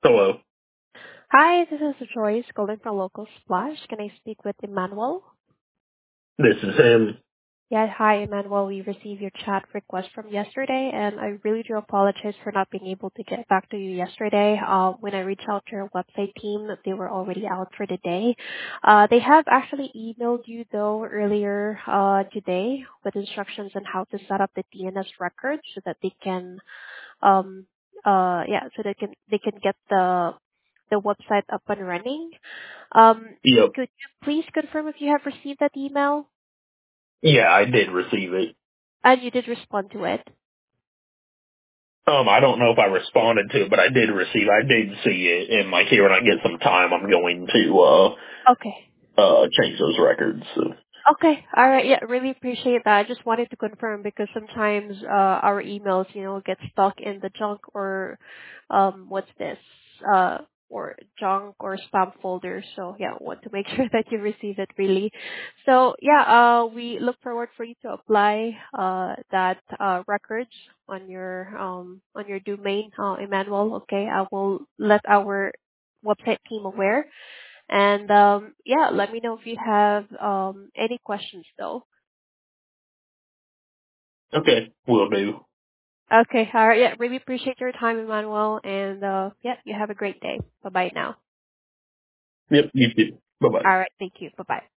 Hello, Hi, this is Joyce calling from Local Splash. Can I speak with Emmanuel? this is him. Yeah, hi, Emmanuel. We received your chat request from yesterday, and I really do apologize for not being able to get back to you yesterday. When I reached out to your website team, they were already out for the day. They have actually emailed you though earlier today with instructions on how to set up the DNS record so that they can um so they can get the website up and running. Um, Yep. could you please confirm if you have received that email Yeah, I did receive it. and you did respond to it? I don't know if I responded to it, but I did receive. I did see it, and like here when I get some time, I'm going to Okay. change those records. So. Okay. All right. Yeah, really appreciate that. I just wanted to confirm because sometimes our emails, get stuck in the junk or what's this? Uh or junk or spam folder. So yeah, want to make sure that you receive it really. So yeah, we look forward for you to apply that records on your domain, Emmanuel. Okay. I will let our website team aware and yeah, let me know if you have any questions though. Okay, will do. Okay, all right. Yeah, really appreciate your time, Emmanuel, and yeah, you have a great day. Bye bye now. Yep, you too. Bye bye. All right, thank you. Bye bye.